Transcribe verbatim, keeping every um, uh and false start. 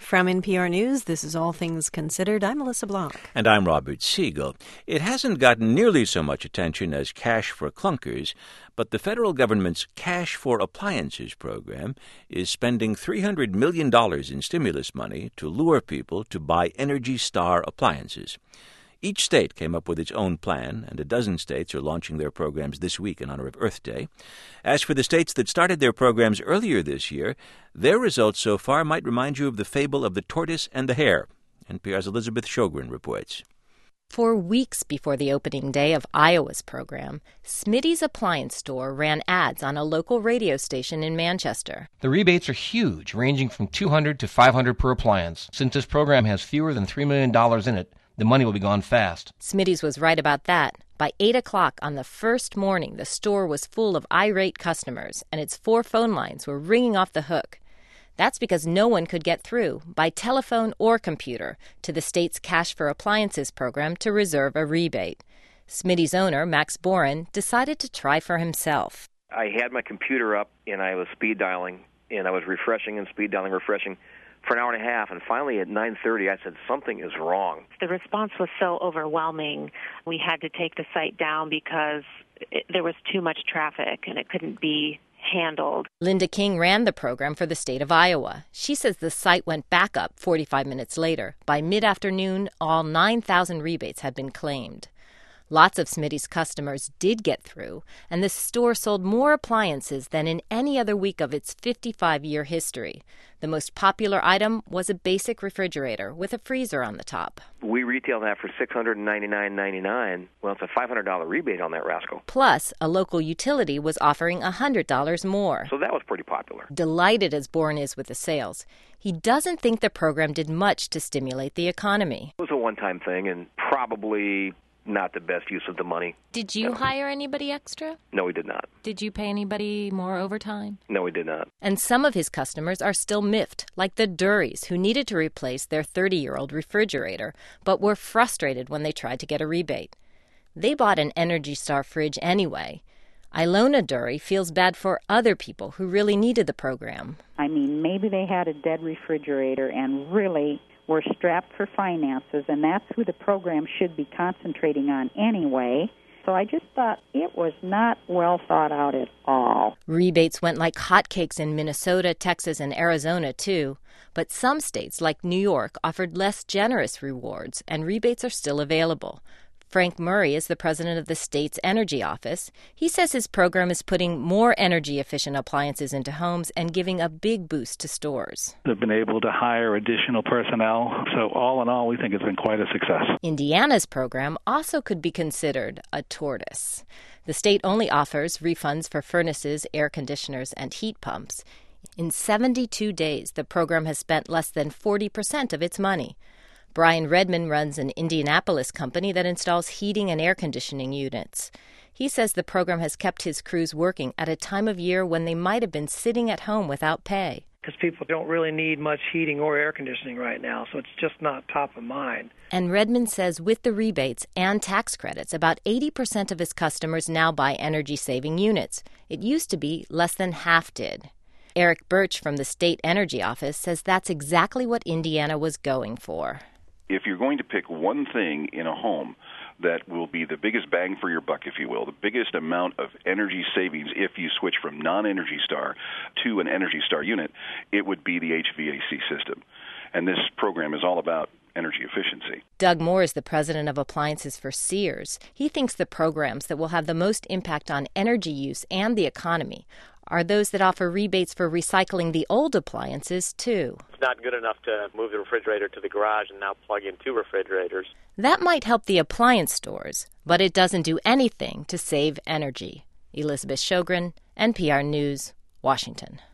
From N P R News, this is All Things Considered. I'm Melissa Blanc. And I'm Robert Siegel. It hasn't gotten nearly so much attention as Cash for Clunkers, but the federal government's Cash for Appliances program is spending three hundred million dollars in stimulus money to lure people to buy Energy Star appliances. Each state came up with its own plan, and a dozen states are launching their programs this week in honor of Earth Day. As for the states that started their programs earlier this year, their results so far might remind you of the fable of the tortoise and the hare. N P R's Elizabeth Shogren reports. For weeks before the opening day of Iowa's program, Smitty's Appliance Store ran ads on a local radio station in Manchester. The rebates are huge, ranging from two hundred dollars to five hundred dollars per appliance. Since this program has fewer than three million dollars in it, the money will be gone fast. Smitty's was right about that. By eight o'clock on the first morning, the store was full of irate customers, and its four phone lines were ringing off the hook. That's because no one could get through, by telephone or computer, to the state's Cash for Appliances program to reserve a rebate. Smitty's owner, Max Boren, decided to try for himself. I had my computer up, and I was speed dialing, and I was refreshing and speed dialing, refreshing for an hour and a half, and finally at nine thirty I said, something is wrong. The response was so overwhelming, we had to take the site down because it, there was too much traffic and it couldn't be handled. Linda King ran the program for the state of Iowa. She says the site went back up forty-five minutes later. By mid-afternoon, all nine thousand rebates had been claimed. Lots of Smitty's customers did get through, and the store sold more appliances than in any other week of its fifty-five-year history. The most popular item was a basic refrigerator with a freezer on the top. We retail that for six hundred ninety-nine ninety-nine. Well, it's a five hundred dollars rebate on that rascal. Plus, a local utility was offering one hundred dollars more. So that was pretty popular. Delighted as Bourne is with the sales, he doesn't think the program did much to stimulate the economy. It was a one-time thing and probably not the best use of the money. Did you hire anybody extra? No, we did not. Did you pay anybody more overtime? No, we did not. And some of his customers are still miffed, like the Durries, who needed to replace their thirty-year-old refrigerator, but were frustrated when they tried to get a rebate. They bought an Energy Star fridge anyway. Ilona Durry feels bad for other people who really needed the program. I mean, maybe they had a dead refrigerator and really were strapped for finances, and that's who the program should be concentrating on anyway. So I just thought it was not well thought out at all. Rebates went like hotcakes in Minnesota, Texas, and Arizona, too. But some states, like New York, offered less generous rewards, and rebates are still available. Frank Murray is the president of the state's energy office. He says his program is putting more energy-efficient appliances into homes and giving a big boost to stores. They've been able to hire additional personnel, so all in all, we think it's been quite a success. Indiana's program also could be considered a tortoise. The state only offers refunds for furnaces, air conditioners, and heat pumps. In seventy-two days, the program has spent less than forty percent of its money. Brian Redmond runs an Indianapolis company that installs heating and air conditioning units. He says the program has kept his crews working at a time of year when they might have been sitting at home without pay. Because people don't really need much heating or air conditioning right now, so it's just not top of mind. And Redmond says with the rebates and tax credits, about eighty percent of his customers now buy energy-saving units. It used to be less than half did. Eric Birch from the State Energy Office says that's exactly what Indiana was going for. If you're going to pick one thing in a home that will be the biggest bang for your buck, if you will, the biggest amount of energy savings if you switch from non-Energy Star to an Energy Star unit, it would be the H V A C system. And this program is all about energy efficiency. Doug Moore is the president of appliances for Sears. He thinks the programs that will have the most impact on energy use and the economy are those that offer rebates for recycling the old appliances, too. It's not good enough to move the refrigerator to the garage and now plug in two refrigerators. That might help the appliance stores, but it doesn't do anything to save energy. Elizabeth Shogren, N P R News, Washington.